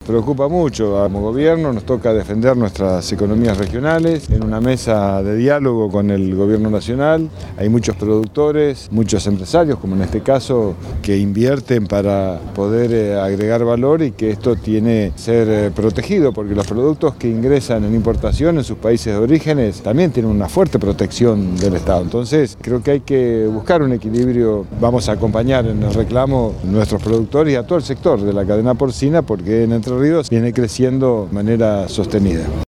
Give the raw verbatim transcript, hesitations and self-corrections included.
preocupa mucho. Como gobierno nos toca defender nuestras economías regionales en una mesa de diálogo con el gobierno nacional. Hay muchos productores, muchos empresarios, como en este caso, que invierten para poder eh, agregar valor y que esto tiene que ser eh, protegido, porque los productos que ingresan en importación en sus países de orígenes también tienen una fuerte protección del Estado. Entonces creo que hay que buscar un equilibrio. Vamos a acompañar en el reclamo a nuestros productores y a todo el sector de la cadena porcina, porque en Entre Ríos viene creciendo de manera sostenida.